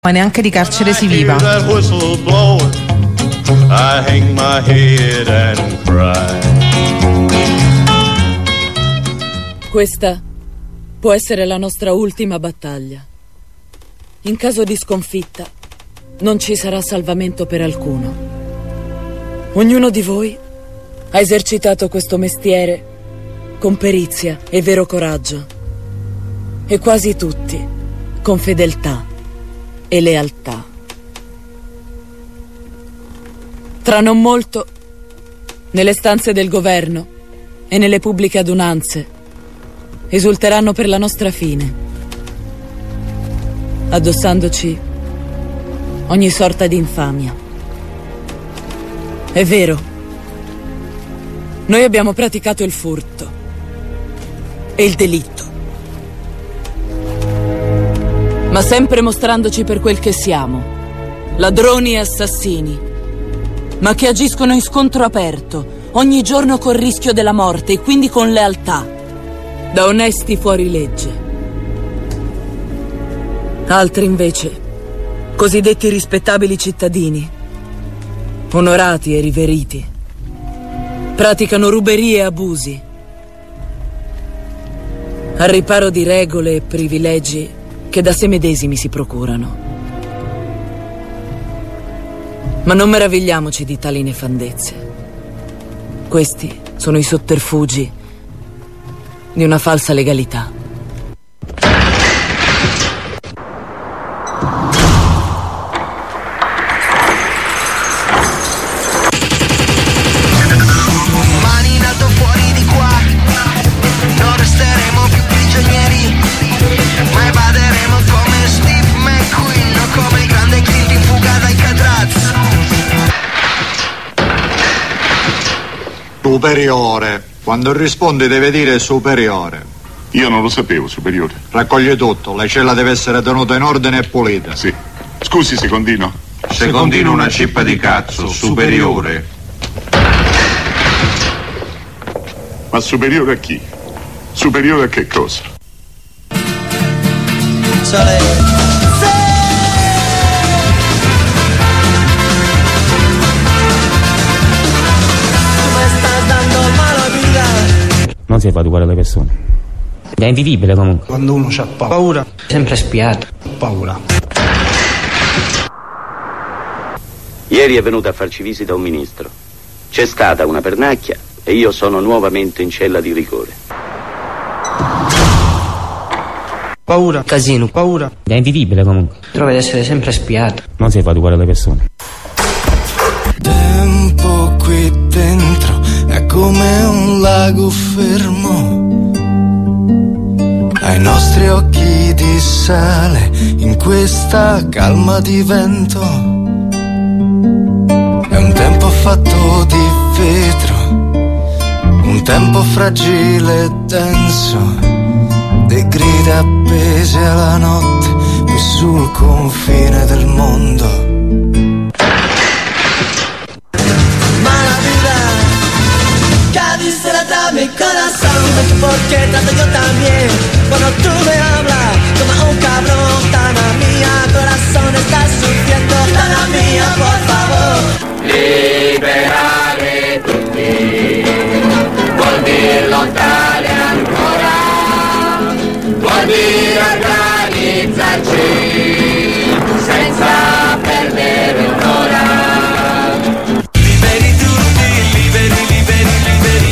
Ma neanche di carcere si viva. Questa può essere la nostra ultima battaglia. In caso di sconfitta, non ci sarà salvamento per alcuno. Ognuno di voi ha esercitato questo mestiere con perizia e vero coraggio, e quasi tutti con fedeltà e lealtà. Tra non molto, nelle stanze del governo e nelle pubbliche adunanze, esulteranno per la nostra fine, addossandoci ogni sorta di infamia. È vero, noi abbiamo praticato il furto e il delitto, ma sempre mostrandoci per quel che siamo, ladroni e assassini, ma che agiscono in scontro aperto, ogni giorno col rischio della morte e quindi con lealtà, da onesti fuorilegge. Altri invece, cosiddetti rispettabili cittadini, onorati e riveriti, praticano ruberie e abusi, al riparo di regole e privilegi che da sé medesimi si procurano. Ma non meravigliamoci di tali nefandezze. Questi sono i sotterfugi di una falsa legalità. Mani in alto fuori di qua, non resteremo più prigionieri, ma evaderemo come Steve McQueen o come il grande Clint in fuga dai Cadraz. Superiore. Quando rispondi deve dire superiore. Io non lo sapevo, superiore. Raccoglie tutto, la cella deve essere tenuta in ordine e pulita. Sì. Scusi, secondino. Secondino una cippa di cazzo, superiore. Ma superiore a chi? Superiore a che cosa? Non si fa educare le persone. È invivibile comunque. Quando uno ha paura, sempre spiato, paura. Ieri è venuto a farci visita un ministro. C'è stata una pernacchia e io sono nuovamente in cella di rigore. Paura, casino, paura. È invivibile comunque. Trova di essere sempre spiato. Non si fa educare le persone. Tempo qui dentro è come un lago fermo, ai nostri occhi di sale in questa calma di vento. È un tempo fatto di vetro, un tempo fragile e denso, di grida appese alla notte qui sul confine del mondo. Mi corazón, porque tanto yo también. Cuando tú me hablas como un cabrón, Tana mía, corazón está sufriendo. Tana mía, por favor. Liberare tutti, vuol dire lottare ancora, vuol dire organizzarci senza perdere un'ora. Liberi tutti, liberi, liberi, liberi.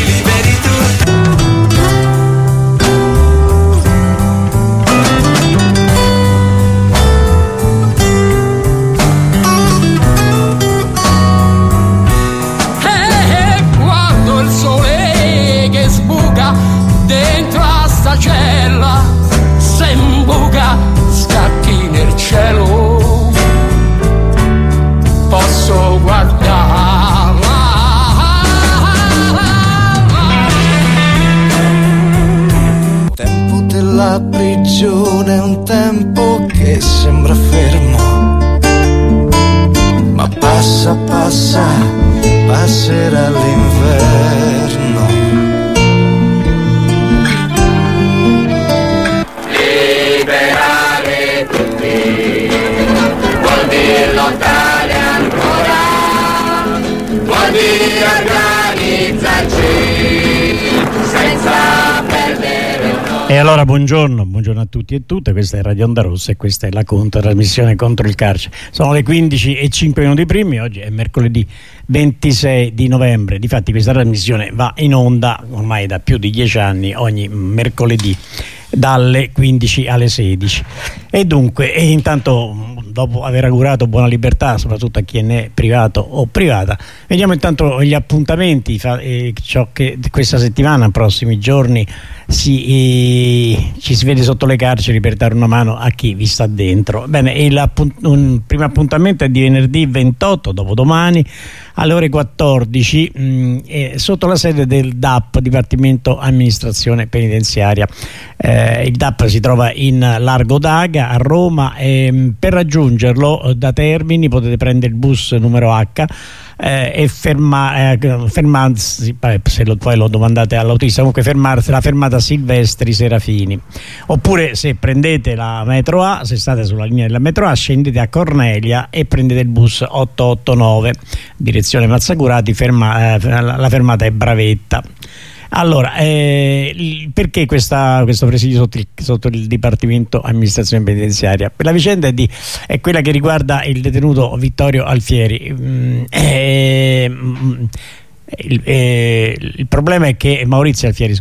allora buongiorno a tutti e tutte, questa è Radio Onda Rossa e questa è la controtrasmissione contro il carcere. Sono le 15:05 primi, oggi è mercoledì 26 di novembre, difatti questa trasmissione va in onda ormai da più di 10 anni ogni mercoledì dalle 15 alle 16 e dunque intanto, dopo aver augurato buona libertà soprattutto a chi ne è privato o privata, vediamo intanto gli appuntamenti, ciò che questa settimana, prossimi giorni ci si vede sotto le carceri per dare una mano a chi vi sta dentro. Bene, un primo appuntamento è di venerdì 28, dopodomani, alle ore 14 sotto la sede del DAP, Dipartimento Amministrazione Penitenziaria. Il DAP si trova in Largo d'Aga a Roma e per raggiungerlo da Termini potete prendere il bus numero H e fermarsi, poi lo domandate all'autista, comunque fermarsi alla fermata Silvestri Serafini, oppure se prendete la metro A, se state sulla linea della metro A, scendete a Cornelia e prendete il bus 889 direzione Mazzacurati, la fermata è Bravetta. Allora, perché questo presidio sotto il Dipartimento Amministrazione Penitenziaria? La vicenda è quella che riguarda il detenuto Vittorio Alfieri. Il problema è che Maurizio Alfieri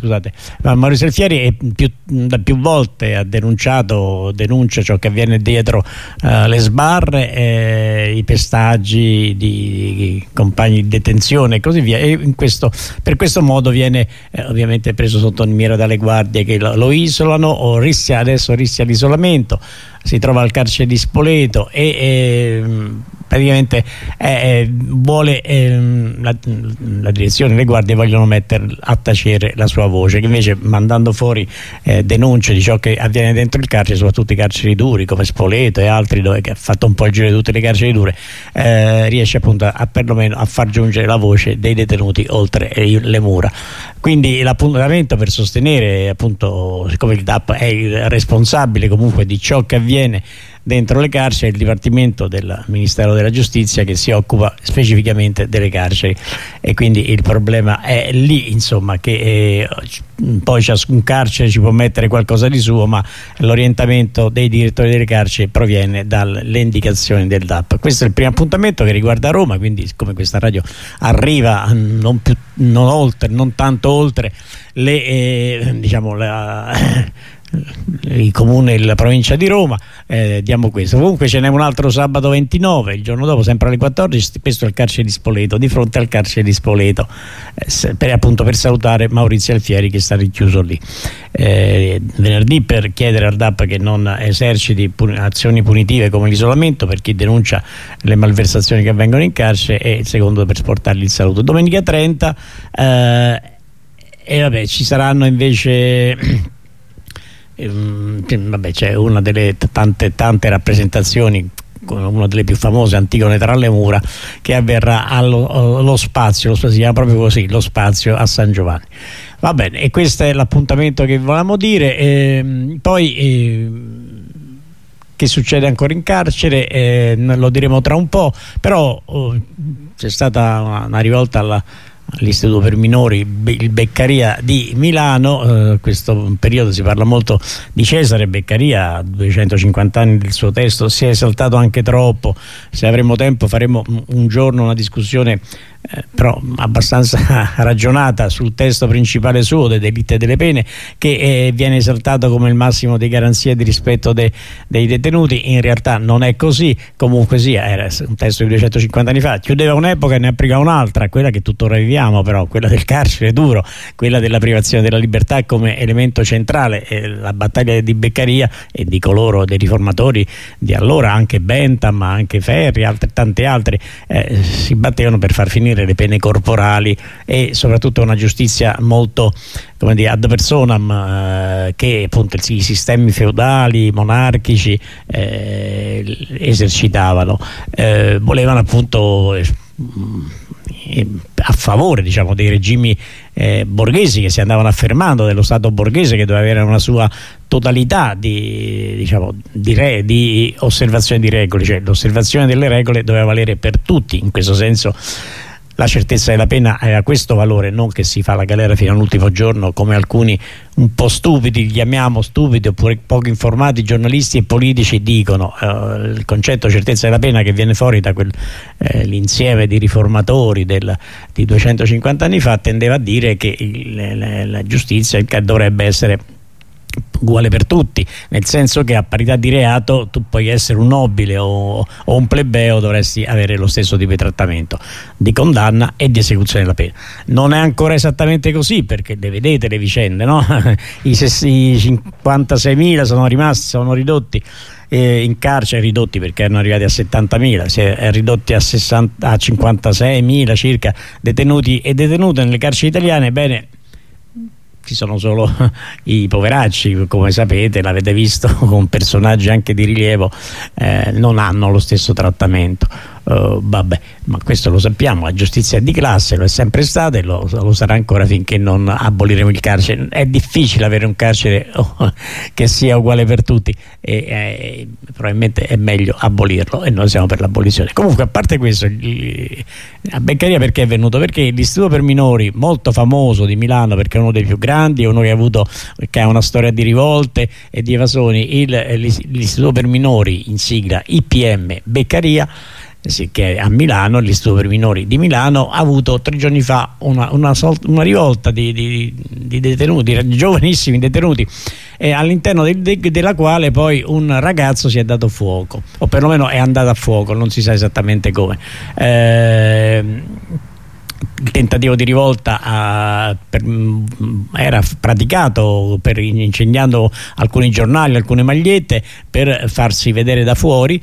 da più volte denuncia ciò che avviene dietro le sbarre, i pestaggi di compagni di detenzione e così via, e per questo modo viene ovviamente preso sotto mira dalle guardie che lo isolano o adesso rischia l'isolamento. Si trova al carcere di Spoleto e praticamente vuole la direzione, le guardie vogliono mettere a tacere la sua voce, che invece mandando fuori denunce di ciò che avviene dentro il carcere, soprattutto i carceri duri come Spoleto e altri, dove ha fatto un po' il giro di tutte le carceri dure, riesce appunto perlomeno a far giungere la voce dei detenuti oltre le mura. Quindi l'appuntamento per sostenere, appunto, siccome il DAP è il responsabile comunque di ciò che avviene dentro le carceri, il Dipartimento del Ministero della Giustizia che si occupa specificamente delle carceri, e quindi il problema è lì, insomma, che poi ciascun carcere ci può mettere qualcosa di suo, ma l'orientamento dei direttori delle carceri proviene dalle indicazioni del DAP. Questo è il primo appuntamento che riguarda Roma, quindi siccome questa radio arriva non tanto oltre il comune e la provincia di Roma, diamo questo. Comunque ce n'è un altro sabato 29, il giorno dopo, sempre alle 14, questo è il carcere di Spoleto, di fronte al carcere di Spoleto, per salutare Maurizio Alfieri che sta rinchiuso lì. Venerdì per chiedere al DAP che non eserciti azioni punitive come l'isolamento per chi denuncia le malversazioni che avvengono in carcere, e il secondo per portargli il saluto. Domenica 30 ci saranno invece c'è una delle tante rappresentazioni, una delle più famose, Antigone tra le mura, che avverrà allo Spazio, si chiama proprio così, lo Spazio a San Giovanni. Va bene, e questo è l'appuntamento che volevamo dire. Poi che succede ancora in carcere lo diremo tra un po', però c'è stata una rivolta all'Istituto per minori, il Beccaria di Milano. Questo periodo si parla molto di Cesare Beccaria, 250 anni del suo testo, si è esaltato anche troppo. Se avremo tempo faremo un giorno una discussione però abbastanza ragionata sul testo principale suo, dei delitti e delle pene, che viene esaltato come il massimo di garanzia e di rispetto dei detenuti. In realtà non è così. Comunque sia, era un testo di 250 anni fa, chiudeva un'epoca e ne apriva un'altra, quella che tuttora viviamo, però quella del carcere duro, quella della privazione della libertà come elemento centrale. La battaglia di Beccaria e di coloro, dei riformatori di allora, anche Bentham, ma anche Ferri, tanti altri, si battevano per far finire le pene corporali e soprattutto una giustizia molto, come dire, ad personam, che appunto i sistemi feudali, monarchici esercitavano. Volevano appunto a favore, diciamo, dei regimi borghesi che si andavano affermando, dello Stato borghese che doveva avere una sua totalità di osservazione di regole, cioè l'osservazione delle regole doveva valere per tutti. In questo senso la certezza della pena aveva questo valore, non che si fa la galera fino all'ultimo giorno come alcuni un po' stupidi, li chiamiamo stupidi oppure poco informati giornalisti e politici dicono. Il concetto certezza della pena che viene fuori da l'insieme di riformatori di 250 anni fa tendeva a dire che la giustizia dovrebbe essere uguale per tutti, nel senso che a parità di reato tu puoi essere un nobile o un plebeo, dovresti avere lo stesso tipo di trattamento di condanna e di esecuzione della pena. Non è ancora esattamente così, perché le vedete le vicende, no? I 56.000 sono ridotti in carcere, ridotti perché erano arrivati a 70.000, si è ridotti a 56.000 circa detenuti e detenute nelle carceri italiane. Bene, ci sono solo i poveracci, come sapete, l'avete visto, con personaggi anche di rilievo, non hanno lo stesso trattamento. Vabbè, ma questo lo sappiamo, la giustizia è di classe, lo è sempre stata e lo sarà ancora finché non aboliremo il carcere. È difficile avere un carcere che sia uguale per tutti e probabilmente è meglio abolirlo e noi siamo per l'abolizione. Comunque, a parte questo, a Beccaria perché è venuto? Perché l'Istituto per minori, molto famoso di Milano, perché è uno dei più grandi, è uno che ha una storia di rivolte e di evasoni, l'Istituto per minori, in sigla IPM Beccaria, che è a Milano, l'Istituto per minori di Milano, ha avuto 3 giorni fa una rivolta di detenuti, giovanissimi detenuti, all'interno della quale poi un ragazzo si è dato fuoco, o perlomeno è andato a fuoco, non si sa esattamente come. Il tentativo di rivolta era praticato incendiando alcuni giornali, alcune magliette per farsi vedere da fuori,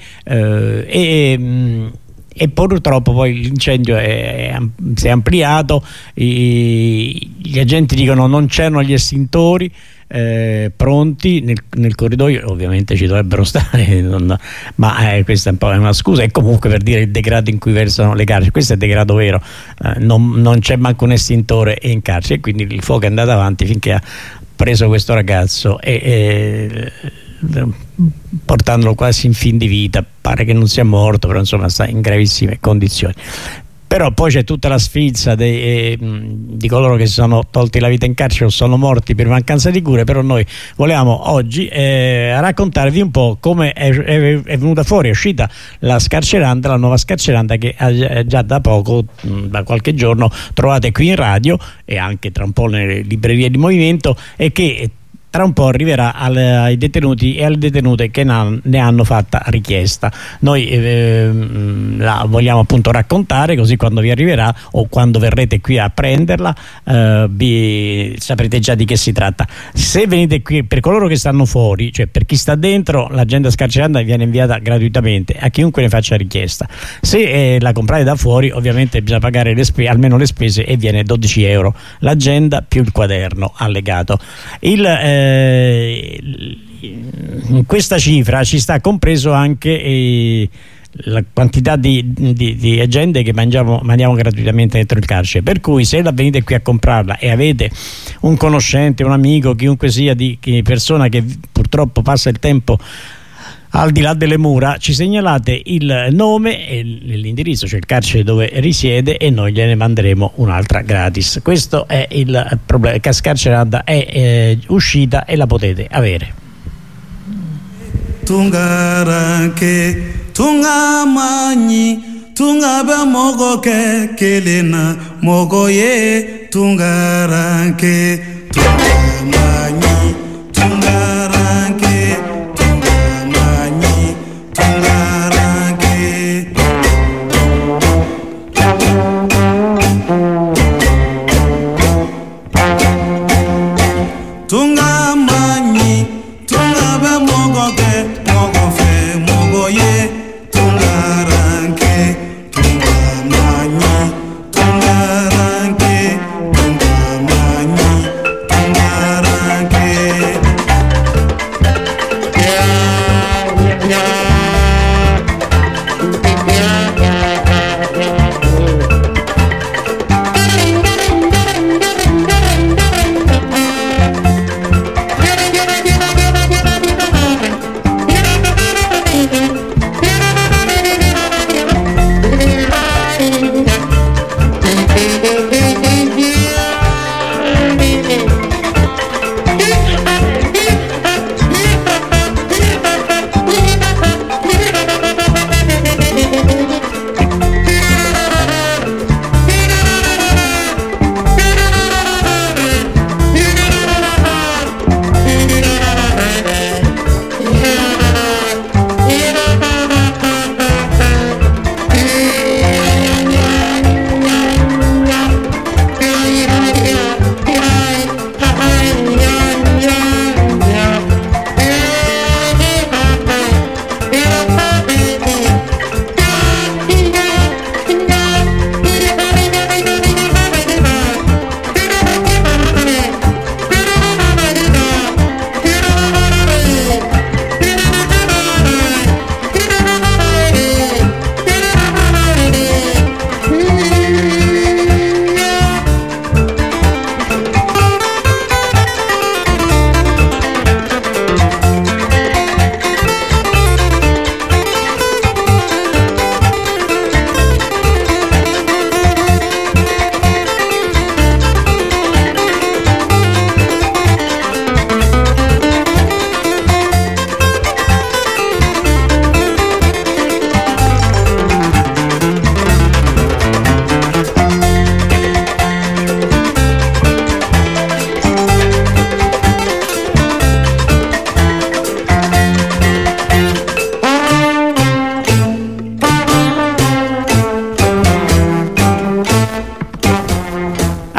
e purtroppo poi l'incendio si è ampliato. Gli agenti dicono non c'erano gli estintori pronti nel corridoio, ovviamente ci dovrebbero stare, ma questa è un po' una scusa, e comunque per dire il degrado in cui versano le carceri. Questo è degrado vero, non c'è manco un estintore in carcere, e quindi il fuoco è andato avanti finché ha preso questo ragazzo portandolo quasi in fin di vita. Pare che non sia morto, però insomma sta in gravissime condizioni. Però poi c'è tutta la sfilza di coloro che si sono tolti la vita in carcere o sono morti per mancanza di cure. Però noi volevamo oggi raccontarvi un po' come è venuta fuori, è uscita la scarceranda, la nuova scarceranda, che già da poco, da qualche giorno, trovate qui in radio e anche tra un po' nelle librerie di movimento, e che tra un po' arriverà ai detenuti e alle detenute che ne hanno fatta richiesta. Noi la vogliamo appunto raccontare, così quando vi arriverà o quando verrete qui a prenderla saprete già di che si tratta. Se venite qui, per coloro che stanno fuori, cioè per chi sta dentro, l'agenda scarceranda viene inviata gratuitamente a chiunque ne faccia richiesta. Se la comprate da fuori, ovviamente bisogna pagare almeno le spese, e viene 12 euro l'agenda più il quaderno allegato. In questa cifra ci sta compreso anche la quantità di agende che mandiamo gratuitamente dentro il carcere, per cui se venite qui a comprarla e avete un conoscente, un amico, chiunque sia di persona che purtroppo passa il tempo al di là delle mura, ci segnalate il nome e l'indirizzo, cioè il carcere dove risiede, e noi gliene manderemo un'altra gratis. Questo è il problema, che scarceranda è uscita e la potete avere. Tungaranke tungamani tungabe mogo ke kelena mogo ye tungaranke tungamani tungaranke tungamani tungabe mogo ke mogo fe mogo ye tungaranke tungamani tungaranke tungamani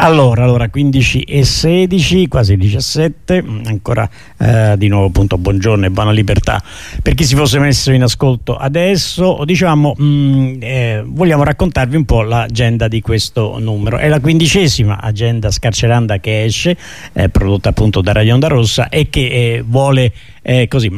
Allora 15:16, quasi 17, ancora di nuovo appunto buongiorno e buona libertà per chi si fosse messo in ascolto adesso. Diciamo vogliamo raccontarvi un po' l'agenda di questo numero. È la 15ª agenda scarceranda che esce, prodotta appunto da Radio Onda Rossa, e che vuole così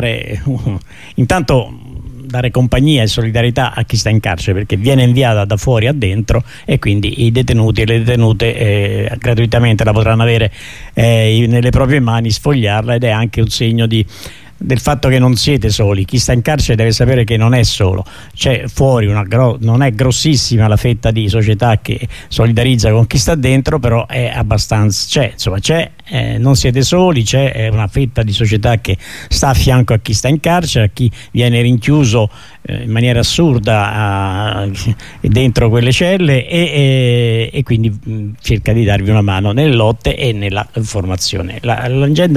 intanto dare compagnia e solidarietà a chi sta in carcere, perché viene inviata da fuori a dentro, e quindi i detenuti e le detenute gratuitamente la potranno avere nelle proprie mani, sfogliarla, ed è anche un segno del fatto che non siete soli. Chi sta in carcere deve sapere che non è solo, c'è fuori non è grossissima la fetta di società che solidarizza con chi sta dentro, però è abbastanza, non siete soli, c'è una fetta di società che sta a fianco a chi sta in carcere, a chi viene rinchiuso in maniera assurda dentro quelle celle, e quindi cerca di darvi una mano nelle lotte e nella formazione. L'agenda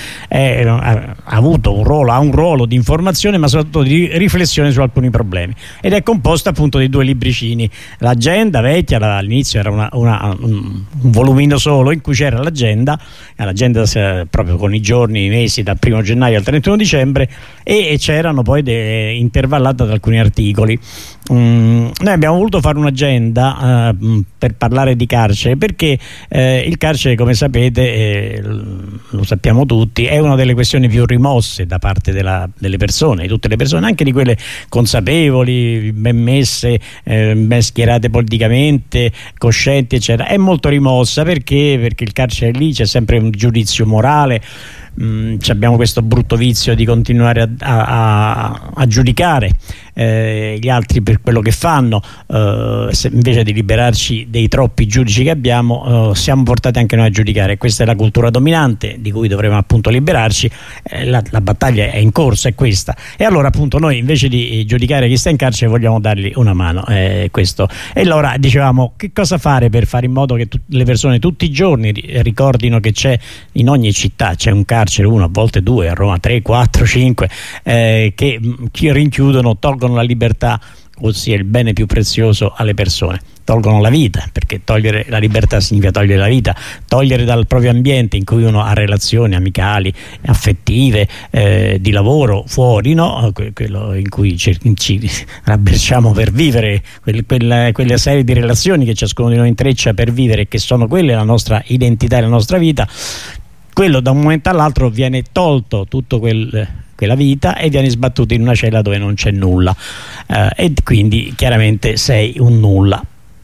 ha un ruolo di informazione, ma soprattutto di riflessione su alcuni problemi, ed è composta appunto di 2 libricini. L'agenda vecchia, all'inizio era un volumino solo in cui c'era l'agenda proprio con i giorni, i mesi dal 1° gennaio al 31 dicembre, e c'erano poi intervallata da alcuni articoli. Noi abbiamo voluto fare un'agenda per parlare di carcere, perché il carcere, come sapete, lo sappiamo tutti, è una delle questioni più rimosse da parte delle persone, di tutte le persone, anche di quelle consapevoli, ben messe, ben schierate politicamente, coscienti eccetera. È molto rimossa perché il carcere lì c'è sempre un giudizio morale. Abbiamo questo brutto vizio di continuare a giudicare gli altri per quello che fanno, invece di liberarci dei troppi giudici che abbiamo, siamo portati anche noi a giudicare. Questa è la cultura dominante di cui dovremo appunto liberarci. La battaglia è in corso, è questa, e allora appunto noi, invece di giudicare chi sta in carcere, vogliamo dargli una mano, questo. E allora dicevamo, che cosa fare per fare in modo che le persone tutti i giorni ricordino che c'è in ogni città c'è un carcere, 1, a volte 2, a Roma 3, 4, 5, che rinchiudono, tolgono la libertà, ossia il bene più prezioso alle persone, tolgono la vita, perché togliere la libertà significa togliere la vita, togliere dal proprio ambiente in cui uno ha relazioni amicali, affettive, di lavoro, fuori, no? Quello in cui ci rabberciamo per vivere, quelle serie di relazioni che ciascuno di noi intreccia per vivere, che sono quelle la nostra identità e la nostra vita. Quello da un momento all'altro viene tolto tutto quella vita e vieni sbattuto in una cella dove non c'è nulla, e quindi chiaramente sei un nulla.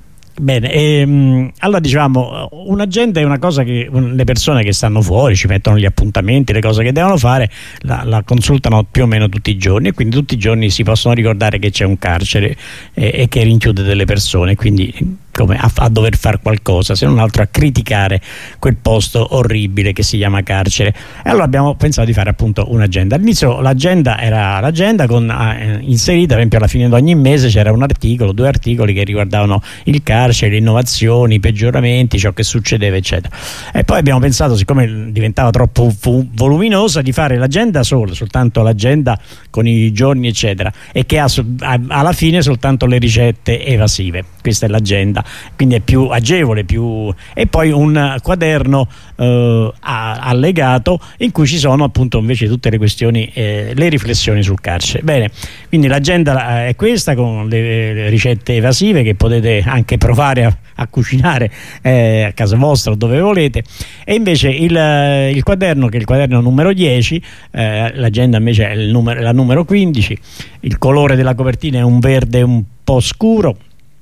Bene, allora diciamo, un'agenda è una cosa che le persone che stanno fuori ci mettono gli appuntamenti, le cose che devono fare, la consultano più o meno tutti i giorni, e quindi tutti i giorni si possono ricordare che c'è un carcere e che rinchiude delle persone, quindi come a dover fare qualcosa, se non altro a criticare quel posto orribile che si chiama carcere. E allora abbiamo pensato di fare appunto un'agenda. All'inizio l'agenda era l'agenda con inserita, per esempio alla fine di ogni mese c'era un articolo, 2 articoli che riguardavano il carcere, le innovazioni, i peggioramenti, ciò che succedeva eccetera. E poi abbiamo pensato, siccome diventava troppo voluminosa, di fare l'agenda soltanto l'agenda con i giorni eccetera, e che ha alla fine soltanto le ricette evasive. Questa è l'agenda, quindi è più agevole, e poi un quaderno allegato in cui ci sono appunto invece tutte le questioni, le riflessioni sul carcere. Bene, quindi l'agenda è questa, con le ricette evasive che potete anche provare a cucinare a casa vostra o dove volete, e invece il quaderno, che è il quaderno numero 10, l'agenda invece è la numero 15. Il colore della copertina è un verde un po' scuro.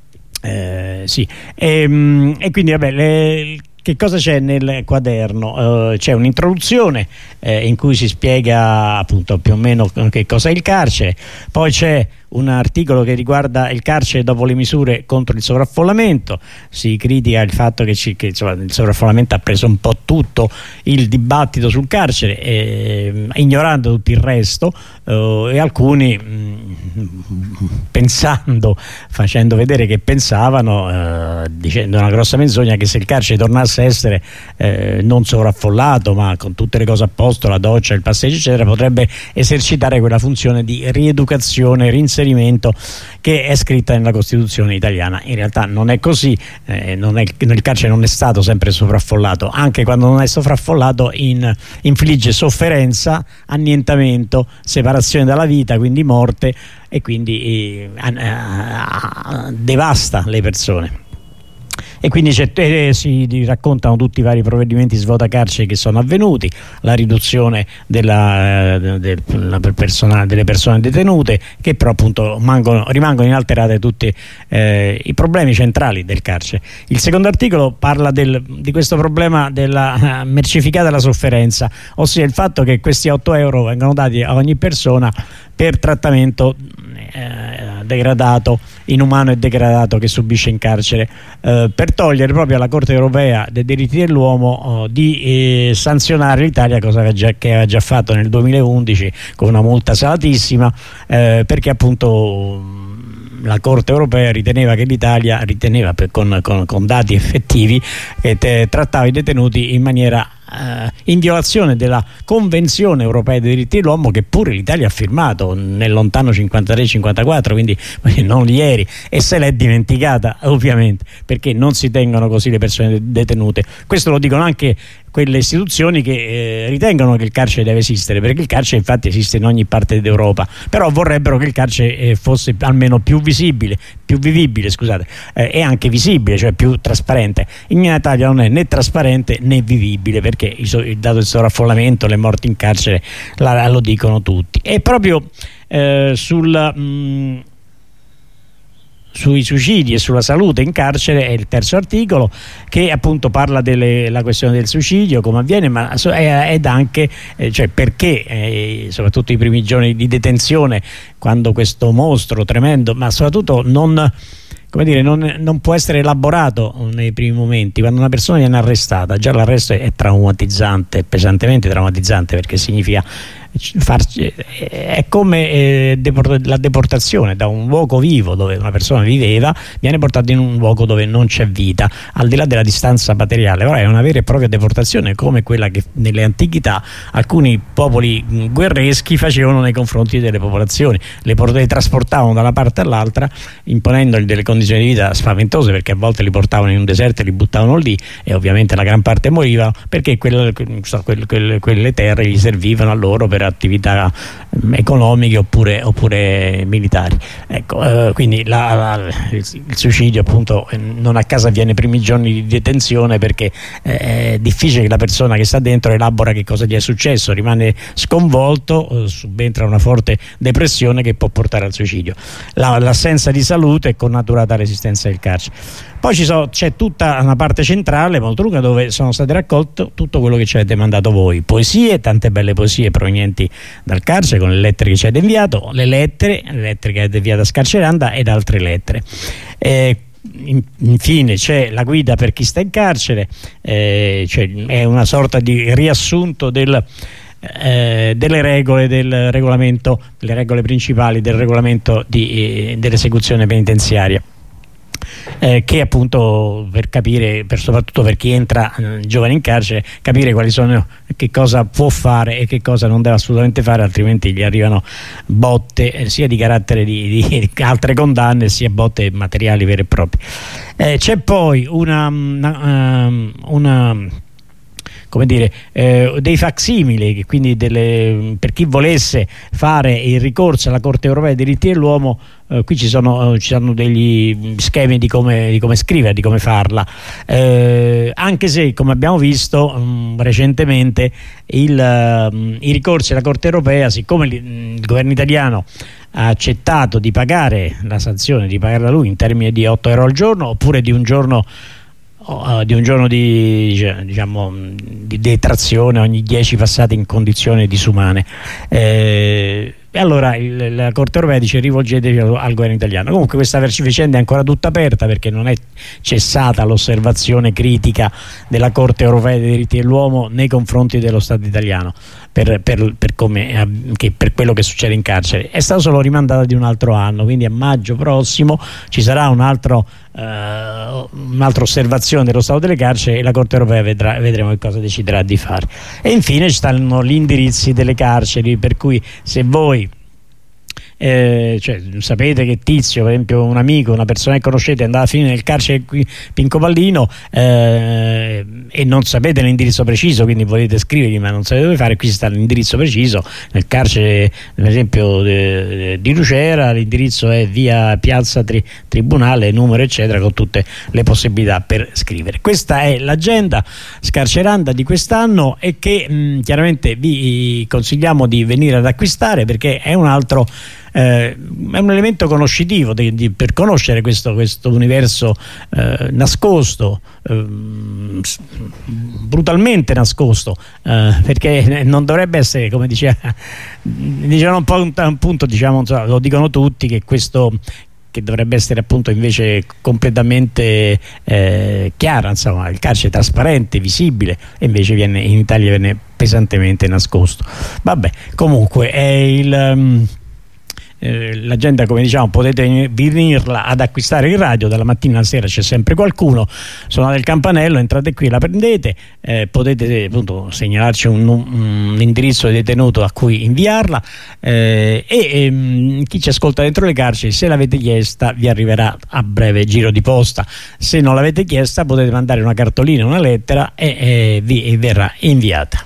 Sì, e quindi vabbè, che cosa c'è nel quaderno? C'è un'introduzione in cui si spiega appunto più o meno che cosa è il carcere, poi c'è un articolo che riguarda il carcere dopo le misure contro il sovraffollamento. Si critica il fatto che il sovraffollamento ha preso un po' tutto il dibattito sul carcere, ignorando tutto il resto, e alcuni facendo vedere che pensavano, dicendo una grossa menzogna, che se il carcere tornasse a essere non sovraffollato ma con tutte le cose a posto, la doccia, il passeggio eccetera, potrebbe esercitare quella funzione di rieducazione, reinserimento inserimento che è scritta nella Costituzione italiana. In realtà non è così, il carcere non è stato sempre sovraffollato, anche quando non è sovraffollato infligge sofferenza, annientamento, separazione dalla vita, quindi morte, e quindi devasta le persone. E quindi si raccontano tutti i vari provvedimenti svuotacarceri che sono avvenuti, la riduzione delle persone detenute, che però appunto rimangono inalterate tutti i problemi centrali del carcere. Il secondo articolo parla di questo problema della mercificata della sofferenza, ossia il fatto che questi 8 euro vengono dati a ogni persona per trattamento degradato, inumano e degradato che subisce in carcere, per togliere proprio alla Corte europea dei diritti dell'uomo di sanzionare l'Italia, cosa che aveva già fatto nel 2011 con una multa salatissima, perché appunto la Corte europea riteneva che l'Italia con dati effettivi che trattava i detenuti in maniera in violazione della Convenzione europea dei diritti dell'uomo, che pure l'Italia ha firmato nel lontano 53-54, quindi non ieri, e se l'è dimenticata ovviamente, perché non si tengono così le persone detenute. Questo lo dicono anche quelle istituzioni che ritengono che il carcere deve esistere, perché il carcere infatti esiste in ogni parte d'Europa, però vorrebbero che il carcere fosse almeno più visibile, più vivibile, scusate, e anche visibile, cioè più trasparente. In Italia non è né trasparente né vivibile, perché il dato del sovraffollamento, le morti in carcere lo dicono tutti. E proprio sui suicidi e sulla salute in carcere è il terzo articolo, che appunto parla della questione del suicidio, come avviene, ma ed anche cioè perché soprattutto i primi giorni di detenzione, quando questo mostro tremendo, ma soprattutto non può essere elaborato nei primi momenti. Quando una persona viene arrestata, già l'arresto è traumatizzante, pesantemente traumatizzante, perché significa è come la deportazione da un luogo vivo dove una persona viveva, viene portata in un luogo dove non c'è vita, al di là della distanza materiale. Ora è una vera e propria deportazione, come quella che nelle antichità alcuni popoli guerreschi facevano nei confronti delle popolazioni. Le trasportavano da una parte all'altra, imponendogli delle condizioni di vita spaventose, perché a volte li portavano in un deserto e li buttavano lì, e ovviamente la gran parte moriva, perché quelle terre gli servivano a loro per attività economiche oppure militari. Ecco, quindi il suicidio appunto non a caso avviene nei primi giorni di detenzione, perché è difficile che la persona che sta dentro elabora che cosa gli è successo, rimane sconvolto, subentra una forte depressione che può portare al suicidio. L'assenza di salute è connaturata all'esistenza del carcere. Poi c'è tutta una parte centrale molto lunga, dove sono state raccolte tutto quello che ci avete mandato voi, poesie, tante belle poesie provenienti dal carcere, con le lettere che ci avete inviato, le lettere che avete inviato a Scarceranda ed altre lettere. Infine c'è la guida per chi sta in carcere, è una sorta di riassunto delle regole del regolamento, le regole principali del regolamento dell'esecuzione penitenziaria, che appunto per capire, soprattutto per chi entra giovane in carcere, capire quali sono, che cosa può fare e che cosa non deve assolutamente fare, altrimenti gli arrivano botte sia di carattere di altre condanne, sia botte materiali vere e proprie. C'è poi dei facsimili, quindi per chi volesse fare il ricorso alla Corte europea dei diritti dell'uomo. Qui ci sono degli schemi di come scrivere, di come farla, anche se, come abbiamo visto recentemente, i ricorsi alla Corte europea, siccome il governo italiano ha accettato di pagare la sanzione, di pagarla lui in termini di 8 euro al giorno, oppure di un giorno di detrazione ogni 10 passati in condizioni disumane, e allora la Corte europea dice: rivolgetevi al governo italiano. Comunque questa vicenda è ancora tutta aperta, perché non è cessata l'osservazione critica della Corte europea dei diritti dell'uomo nei confronti dello Stato italiano per quello che succede in carcere. È stata solo rimandata di un altro anno, quindi a maggio prossimo ci sarà un'altra osservazione dello stato delle carceri, e la Corte europea vedremo che cosa deciderà di fare. E infine ci stanno gli indirizzi delle carceri, per cui se voi cioè, sapete che Tizio, per esempio un amico, una persona che conoscete, è andata a finire nel carcere qui Pinco Pallino, e non sapete l'indirizzo preciso, quindi volete scrivergli ma non sapete dove fare, qui sta l'indirizzo preciso nel carcere per esempio di Lucera. L'indirizzo è via Piazza Tribunale, numero eccetera, con tutte le possibilità per scrivere. Questa è l'agenda scarceranda di quest'anno e che chiaramente vi consigliamo di venire ad acquistare, perché è un altro è un elemento conoscitivo per conoscere questo universo nascosto, brutalmente nascosto, perché non dovrebbe essere, come dicevano un po' un punto, diciamo, lo dicono tutti, che questo che dovrebbe essere appunto invece completamente chiara, insomma, il carcere trasparente, visibile, e invece in Italia viene pesantemente nascosto. Vabbè, comunque è l'agenda, come diciamo, potete venirla ad acquistare in radio, dalla mattina alla sera c'è sempre qualcuno, suonate il campanello, entrate qui, la prendete, potete appunto segnalarci un indirizzo di detenuto a cui inviarla, e chi ci ascolta dentro le carceri, se l'avete chiesta vi arriverà a breve giro di posta. Se non l'avete chiesta potete mandare una cartolina, una lettera, e vi verrà inviata.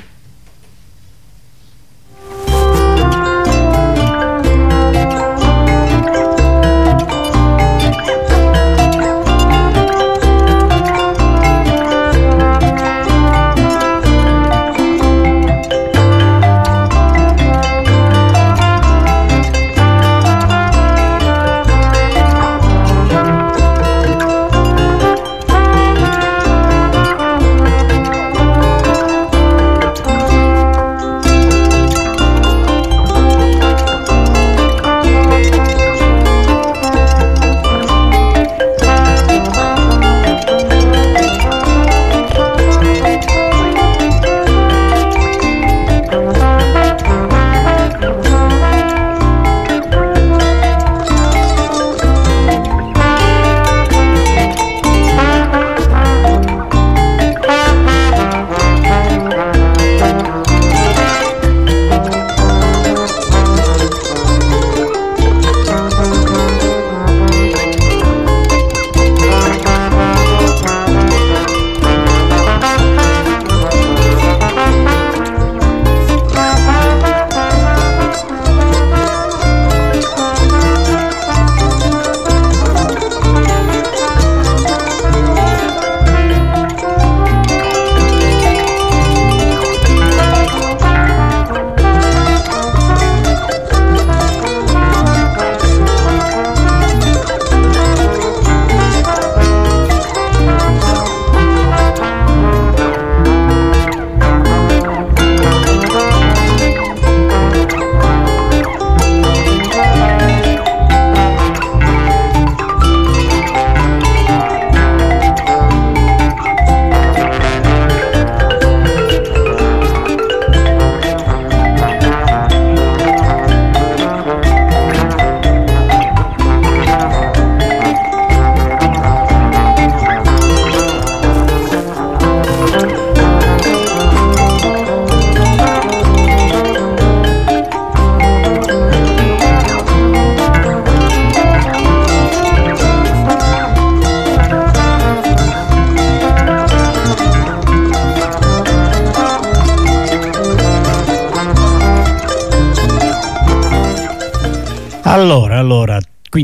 Allora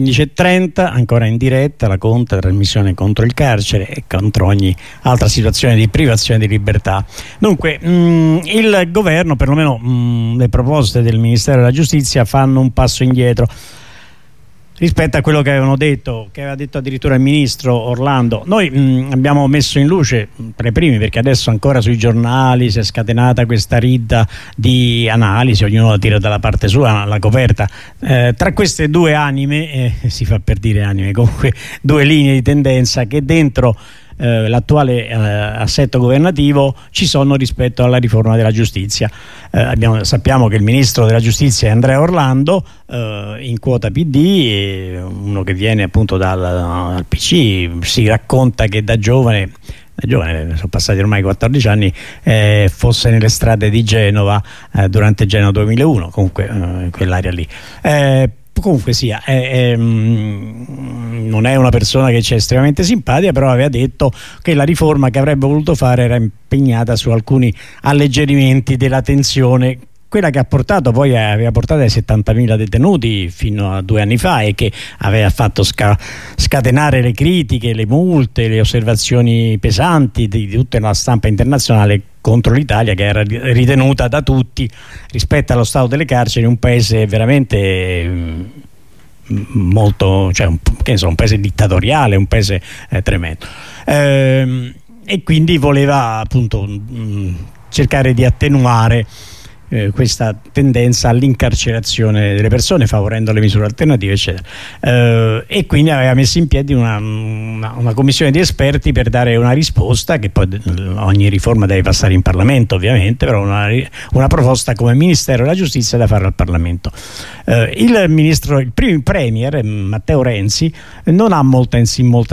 15:30 ancora in diretta la Conte, trasmissione contro il carcere e contro ogni altra situazione di privazione di libertà. Dunque il governo, perlomeno le proposte del Ministero della Giustizia, fanno un passo indietro rispetto a quello che avevano detto, che aveva detto addirittura il ministro Orlando. Noi abbiamo messo in luce tra i primi, perché adesso ancora sui giornali si è scatenata questa ridda di analisi, ognuno la tira dalla parte sua, la coperta, tra queste due anime, si fa per dire anime, comunque due linee di tendenza che dentro l'attuale assetto governativo ci sono rispetto alla riforma della giustizia. Sappiamo che il ministro della giustizia è Andrea Orlando, in quota PD, uno che viene appunto dal PC. Si racconta che da giovane giovane, sono passati ormai 14 anni, fosse nelle strade di Genova durante Genova 2001, comunque in quell'area lì. Comunque sia, non è una persona che ci è estremamente simpatica, però aveva detto che la riforma che avrebbe voluto fare era impegnata su alcuni alleggerimenti della tensione, quella che ha portato poi aveva portato ai 70.000 detenuti fino a 2 anni fa, e che aveva fatto scatenare le critiche, le multe, le osservazioni pesanti di tutta la stampa internazionale contro l'Italia, che era ritenuta da tutti, rispetto allo stato delle carceri, un paese veramente molto, cioè un paese dittatoriale, un paese tremendo, e quindi voleva appunto cercare di attenuare questa tendenza all'incarcerazione delle persone, favorendo le misure alternative, eccetera, e quindi aveva messo in piedi una commissione di esperti per dare una risposta, che poi ogni riforma deve passare in Parlamento ovviamente, però una proposta come Ministero della Giustizia da fare al Parlamento. Il primo premier Matteo Renzi non ha molta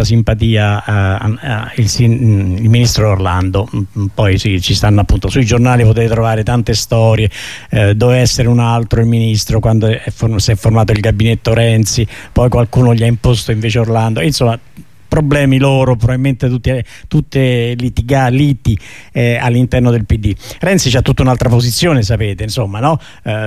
simpatia il ministro Orlando. Poi sì, ci stanno appunto sui giornali, potete trovare tante storie. Doveva essere un altro il ministro quando si è formato il gabinetto Renzi, poi qualcuno gli ha imposto invece Orlando, insomma problemi loro, probabilmente tutte liti all'interno del PD. Renzi c'ha tutta un'altra posizione, sapete, insomma, no?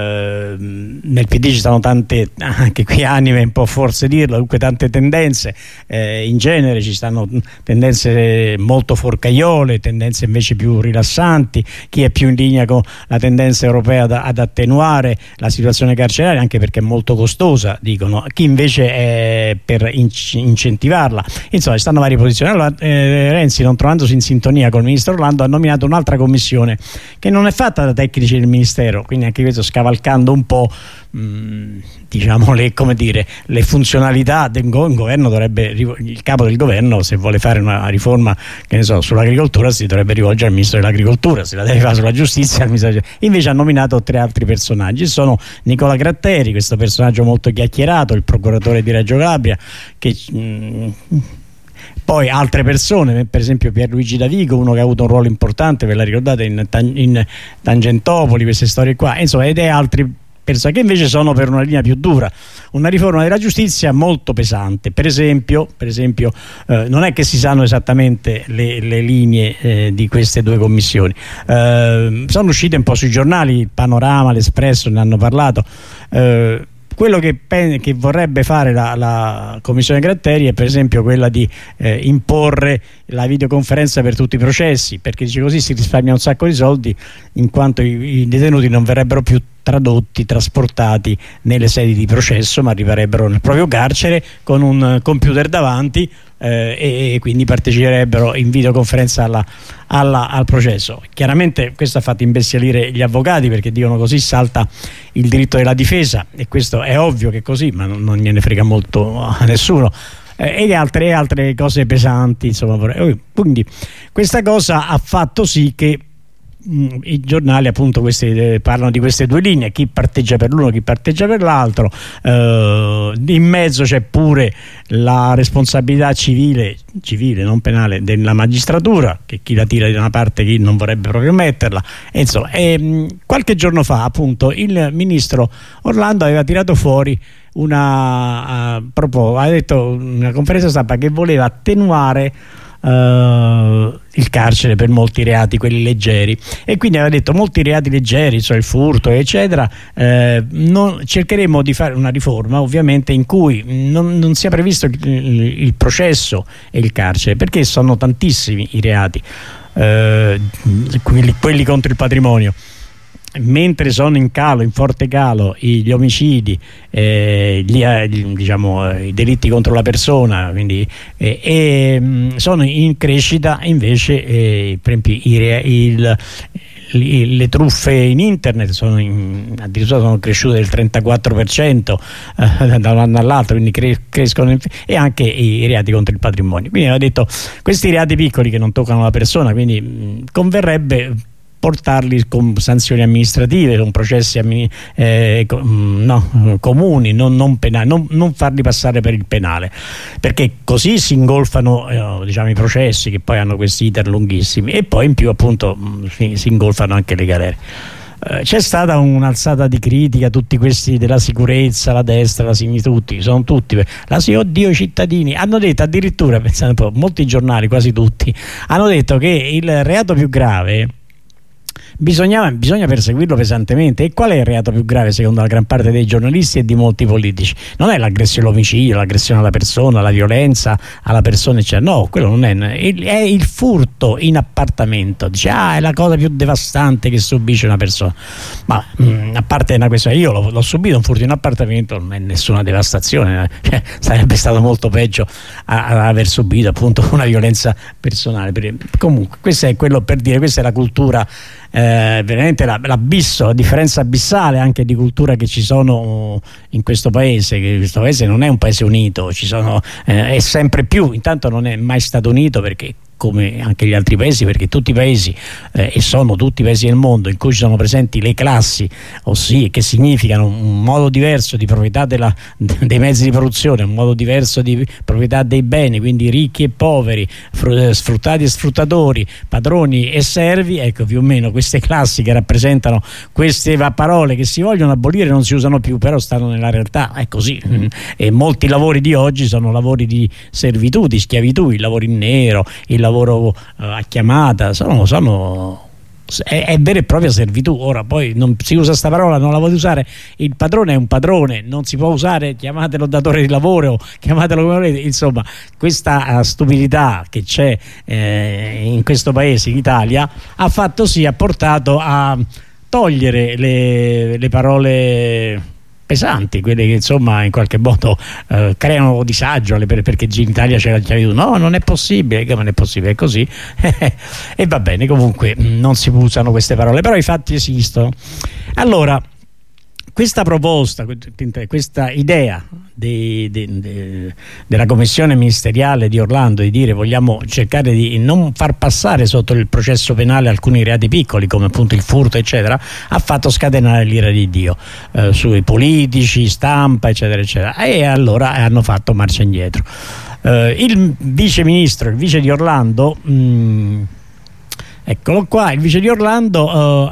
Nel PD ci sono tante, anche qui anime, un po' forse dirlo, comunque tante tendenze, in genere ci stanno tendenze molto forcaiole, tendenze invece più rilassanti, chi è più in linea con la tendenza europea ad attenuare la situazione carceraria, anche perché è molto costosa, dicono, chi invece è per incentivarla. Insomma, ci stanno varie posizioni. Allora Renzi, non trovandosi in sintonia con il ministro Orlando, ha nominato un'altra commissione che non è fatta da tecnici del ministero, quindi anche questo scavalcando un po' diciamo le funzionalità del governo. Il capo del governo, se vuole fare una riforma, che ne so, sull'agricoltura, si dovrebbe rivolgere al ministro dell'agricoltura, se la deve fare sulla giustizia al ministro. Invece ha nominato 3 altri personaggi. Sono Nicola Gratteri, questo personaggio molto chiacchierato, il procuratore di Reggio Calabria, che poi altre persone, per esempio Pierluigi Davigo, uno che ha avuto un ruolo importante, ve la ricordate, in Tangentopoli, queste storie qua, insomma, ed è altri persone che invece sono per una linea più dura, una riforma della giustizia molto pesante. Per esempio non è che si sanno esattamente le linee di queste 2 commissioni, sono uscite un po' sui giornali, il Panorama, l'Espresso ne hanno parlato. Quello che vorrebbe fare la commissione Gratteri è per esempio quella di imporre la videoconferenza per tutti i processi, perché dice così si risparmia un sacco di soldi, in quanto i detenuti non verrebbero più trasportati nelle sedi di processo, ma arriverebbero nel proprio carcere con un computer davanti, e quindi parteciperebbero in videoconferenza al processo. Chiaramente questo ha fatto imbestialire gli avvocati, perché dicono così salta il diritto della difesa, e questo è ovvio che è così, ma non gliene frega molto a nessuno. E altre cose pesanti, insomma. Quindi questa cosa ha fatto sì che i giornali appunto parlano di queste 2 linee, chi parteggia per l'uno, chi parteggia per l'altro. In mezzo c'è pure la responsabilità civile non penale della magistratura, che chi la tira di una parte, chi non vorrebbe proprio metterla, insomma. Qualche giorno fa appunto il ministro Orlando aveva tirato fuori ha detto una conferenza stampa che voleva attenuare il carcere per molti reati, quelli leggeri, e quindi aveva detto molti reati leggeri, cioè il furto eccetera, cercheremo di fare una riforma ovviamente in cui non sia previsto il processo e il carcere, perché sono tantissimi i reati, quelli contro il patrimonio, mentre sono in forte calo gli omicidi, i delitti contro la persona, quindi sono in crescita invece per esempio le truffe in internet addirittura sono cresciute del 34% da un anno all'altro, quindi crescono, e anche i reati contro il patrimonio. Quindi aveva detto questi reati piccoli che non toccano la persona, quindi converrebbe portarli con sanzioni amministrative, con processi comuni, non penali, non farli passare per il penale, perché così si ingolfano diciamo, i processi, che poi hanno questi iter lunghissimi, e poi in più appunto si ingolfano anche le galere. C'è stata un'alzata di critica, tutti questi della sicurezza, la destra, la sinistra, sono tutti oddio, i cittadini hanno detto, addirittura, pensate un po', molti giornali, quasi tutti, hanno detto che il reato più grave bisogna perseguirlo pesantemente. E qual è il reato più grave secondo la gran parte dei giornalisti e di molti politici? Non è l'aggressione all'omicidio, l'aggressione alla persona, la violenza alla persona, eccetera. No, quello non è il furto in appartamento. Dice, è la cosa più devastante che subisce una persona. Ma a parte una questione, io l'ho subito un furto in appartamento, non è nessuna devastazione, cioè, sarebbe stato molto peggio a aver subito appunto una violenza personale. Comunque questo è quello, per dire, questa è la cultura, veramente l'abisso, la differenza abissale anche di cultura che ci sono in questo paese, che questo paese non è un paese unito, ci sono è sempre più, intanto non è mai stato unito, perché come anche gli altri paesi, perché tutti i paesi e sono tutti i paesi del mondo in cui ci sono presenti le classi, ossia che significano un modo diverso di proprietà dei mezzi di produzione, un modo diverso di proprietà dei beni, quindi ricchi e poveri, sfruttati e sfruttatori, padroni e servi. Ecco, più o meno queste classi che rappresentano queste parole che si vogliono abolire non si usano più, però stanno nella realtà, è così. E molti lavori di oggi sono lavori di servitù, di schiavitù, il lavoro in nero, il lavoro a chiamata, è vera e propria servitù. Ora poi non si usa sta parola, non la voglio usare, il padrone è un padrone, non si può usare, chiamatelo datore di lavoro, chiamatelo come volete, insomma questa stupidità che c'è in questo paese, in Italia, ha portato a togliere le parole pesanti, quelle che insomma in qualche modo creano disagio, perché in Italia c'è la schiavitù. No, non è possibile, che non è possibile, è così. E va bene, comunque non si usano queste parole, però i fatti esistono. Allora, questa proposta, questa idea della commissione ministeriale di Orlando di dire vogliamo cercare di non far passare sotto il processo penale alcuni reati piccoli come appunto il furto eccetera, ha fatto scatenare l'ira di Dio sui politici, stampa eccetera eccetera, e allora hanno fatto marcia indietro. Il vice di Orlando, eccolo qua, il vice di Orlando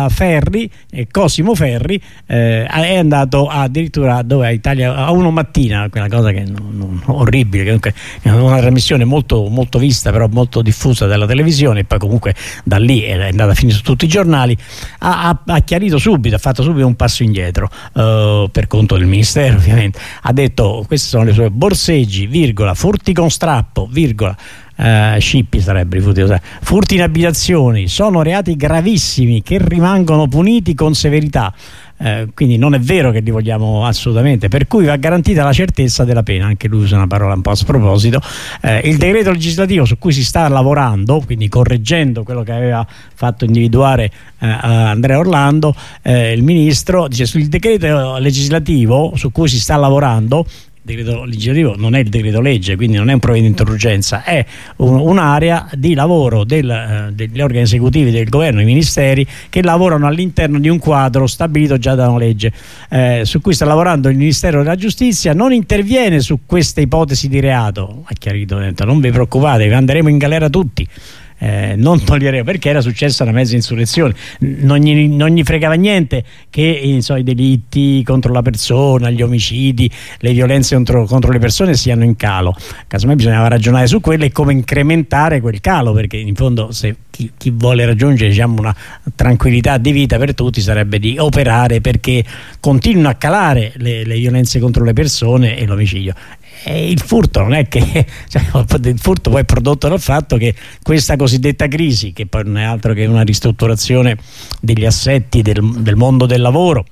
Cosimo Ferri è andato addirittura a Italia a 1 mattina, quella cosa che orribile, che è una trasmissione molto, molto vista, però molto diffusa dalla televisione, e poi comunque da lì è andata a finire su tutti i giornali. Ha chiarito subito, ha fatto subito un passo indietro per conto del ministero, ovviamente. Ha detto queste sono le sue borseggi, virgola, furti con strappo, virgola, scippi sarebbe furti in abitazioni sono reati gravissimi che rimangono puniti con severità, quindi non è vero che li vogliamo assolutamente, per cui va garantita la certezza della pena. Anche lui usa una parola un po' a sproposito. Il decreto legislativo su cui si sta lavorando, quindi correggendo quello che aveva fatto individuare Andrea Orlando, il ministro dice sul decreto legislativo su cui si sta lavorando. Il decreto legislativo non è il decreto legge, quindi non è un provvedimento d'urgenza, è un'area di lavoro degli organi esecutivi del governo, i ministeri, che lavorano all'interno di un quadro stabilito già da una legge su cui sta lavorando il Ministero della Giustizia. Non interviene su queste ipotesi di reato, ha chiarito, non vi preoccupate, andremo in galera tutti. Non toglieremo, perché era successa una mezza insurrezione, non gli fregava niente che i delitti contro la persona, gli omicidi, le violenze contro le persone siano in calo. Casomai bisognava ragionare su quello e come incrementare quel calo, perché in fondo se chi vuole raggiungere, diciamo, una tranquillità di vita per tutti sarebbe di operare perché continuino a calare le violenze contro le persone e l'omicidio. E il furto non è che il furto poi è prodotto dal fatto che questa cosiddetta crisi, che poi non è altro che una ristrutturazione degli assetti del mondo del lavoro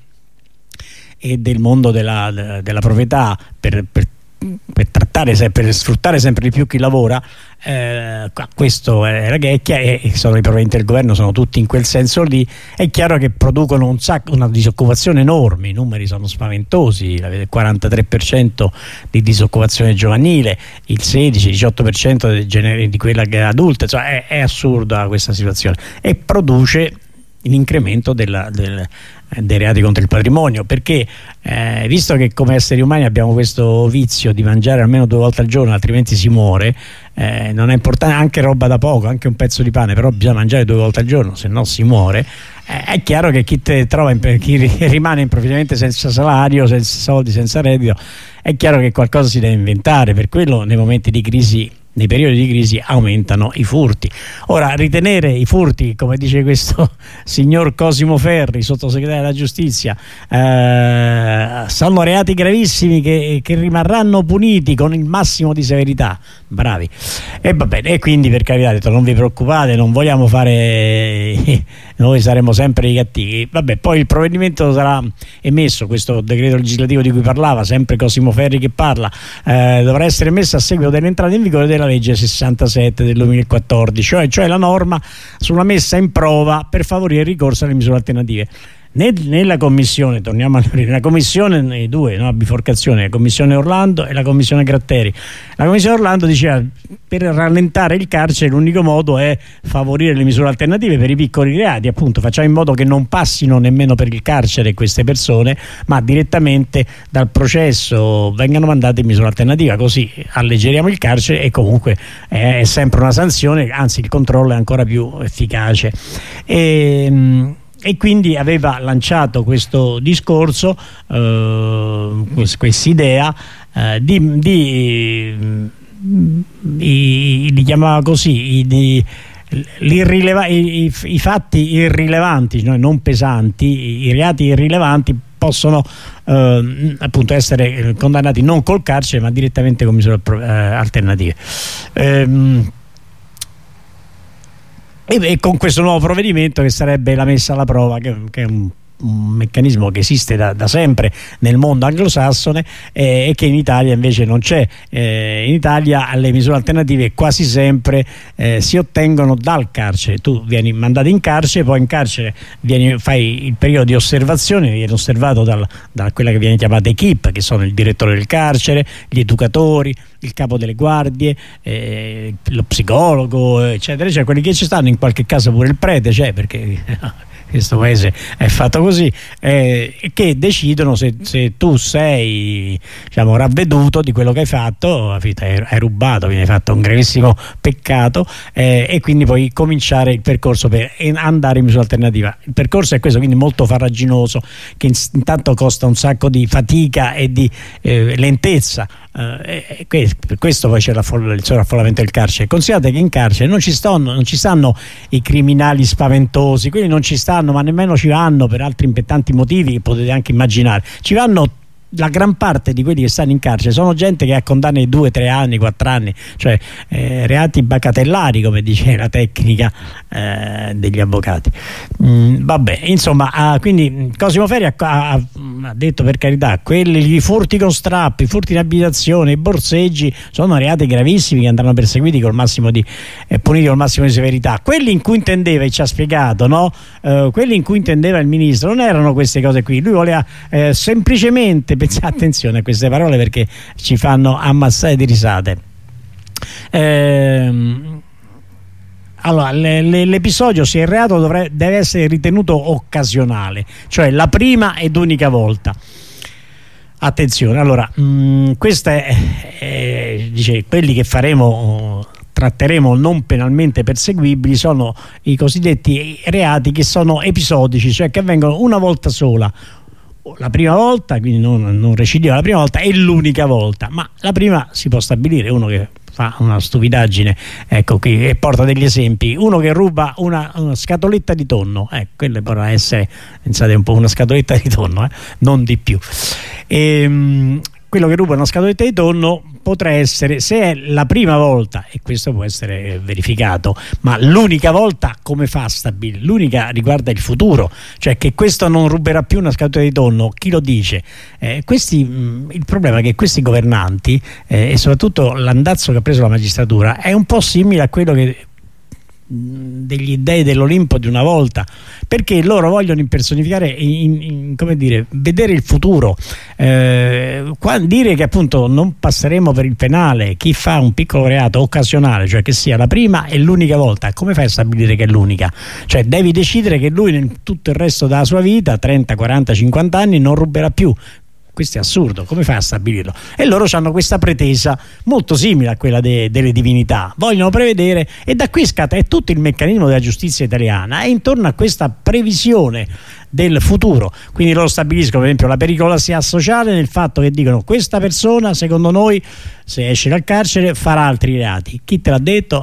e del mondo della proprietà per sfruttare sempre di più chi lavora, questo è la Ghecchia, e sono i provvedimenti del governo, sono tutti in quel senso lì. È chiaro che producono una disoccupazione enorme, i numeri sono spaventosi, il 43% di disoccupazione giovanile, il 16-18% di quella che è adulta, è assurda questa situazione, e produce incremento dei reati contro il patrimonio, perché visto che come esseri umani abbiamo questo vizio di mangiare almeno 2 volte al giorno, altrimenti si muore, non è importante, anche roba da poco, anche un pezzo di pane, però bisogna mangiare 2 volte al giorno, se no si muore. È chiaro che chi rimane improvvisamente senza salario, senza soldi, senza reddito, è chiaro che qualcosa si deve inventare. Per quello nei momenti di crisi, nei periodi di crisi, aumentano i furti. Ora, ritenere i furti, come dice questo signor Cosimo Ferri, sottosegretario della giustizia, sono reati gravissimi che rimarranno puniti con il massimo di severità, bravi. E va bene, e quindi, per carità, detto, non vi preoccupate, non vogliamo fare noi saremo sempre i cattivi. Vabbè, poi il provvedimento sarà emesso, questo decreto legislativo di cui parlava sempre Cosimo Ferri che parla, dovrà essere messo a seguito dell'entrata in vigore della legge 67 del 2014, cioè la norma sulla messa in prova per favorire il ricorso alle misure alternative. Nella commissione, torniamo a nella commissione, nei due, no, biforcazione, la commissione Orlando e la commissione Gratteri. La commissione Orlando diceva: per rallentare il carcere l'unico modo è favorire le misure alternative per i piccoli reati, appunto facciamo in modo che non passino nemmeno per il carcere queste persone, ma direttamente dal processo vengano mandate in misura alternativa, così alleggeriamo il carcere e comunque è sempre una sanzione, anzi il controllo è ancora più efficace. E quindi aveva lanciato questo discorso, questa idea li chiamava così, i fatti irrilevanti, cioè non pesanti, i reati irrilevanti possono appunto essere condannati non col carcere ma direttamente con misure alternative. E con questo nuovo provvedimento, che sarebbe la messa alla prova, che è un meccanismo che esiste da sempre nel mondo anglosassone e che in Italia invece non c'è. In Italia le misure alternative quasi sempre si ottengono dal carcere. Tu vieni mandato in carcere, poi in carcere fai il periodo di osservazione, vieni osservato da quella che viene chiamata equipe, che sono il direttore del carcere, gli educatori, il capo delle guardie, lo psicologo, eccetera, eccetera, quelli che ci stanno, in qualche caso pure il prete c'è, perché questo paese è fatto così, che decidono se tu sei, diciamo, ravveduto di quello che hai fatto, hai rubato, viene fatto un gravissimo peccato, e quindi puoi cominciare il percorso per andare in misura alternativa. Il percorso è questo, quindi molto farraginoso, che intanto costa un sacco di fatica e di lentezza. Per questo poi c'è il sovraffollamento del carcere. Considerate che in carcere non ci stanno i criminali spaventosi, quelli non ci stanno, ma nemmeno ci vanno per altri tanti motivi che potete anche immaginare. Ci vanno la gran parte di quelli che stanno in carcere, sono gente che ha condanne di 2, 3 anni, 4 anni, cioè reati bagatellari, come dice la tecnica degli avvocati. Vabbè, insomma, quindi Cosimo Ferri ha detto, per carità, i furti con strappi, i furti in abitazione, i borseggi sono reati gravissimi che andranno perseguiti puniti col massimo di severità. Quelli in cui intendeva, e ci ha spiegato, no? Quelli in cui intendeva il ministro non erano queste cose qui. Lui voleva semplicemente, attenzione a queste parole perché ci fanno ammazzare di risate. Allora, l'episodio, se il reato deve essere ritenuto occasionale, cioè la prima ed unica volta. Attenzione, allora, questa dice, quelli che tratteremo non penalmente perseguibili sono i cosiddetti reati che sono episodici, cioè che avvengono una volta sola. La prima volta, quindi non recidiva la prima volta, e l'unica volta, ma la prima si può stabilire. Uno che fa una stupidaggine, ecco qui, e porta degli esempi: uno che ruba una scatoletta di tonno, quella potrà essere, pensate un po', una scatoletta di tonno, non di più. Quello che ruba una scatoletta di tonno potrà essere, se è la prima volta, e questo può essere verificato, ma l'unica volta come fa a stabilire? L'unica riguarda il futuro, cioè che questo non ruberà più una scatoletta di tonno. Chi lo dice? Il problema è che questi governanti, e soprattutto l'andazzo che ha preso la magistratura, è un po' simile a quello che degli dei dell'Olimpo di una volta, perché loro vogliono impersonificare, come dire, vedere il futuro, dire che appunto non passeremo per il penale chi fa un piccolo reato occasionale, cioè che sia la prima e l'unica volta. Come fai a stabilire che è l'unica? Cioè devi decidere che lui in tutto il resto della sua vita, 30, 40, 50 anni, non ruberà più. Questo è assurdo, come fai a stabilirlo? E loro hanno questa pretesa molto simile a quella delle divinità, vogliono prevedere, e da qui scatta, è tutto il meccanismo della giustizia italiana, è intorno a questa previsione del futuro. Quindi loro stabiliscono per esempio la pericolosità sociale nel fatto che dicono: questa persona secondo noi se esce dal carcere farà altri reati. Chi te l'ha detto?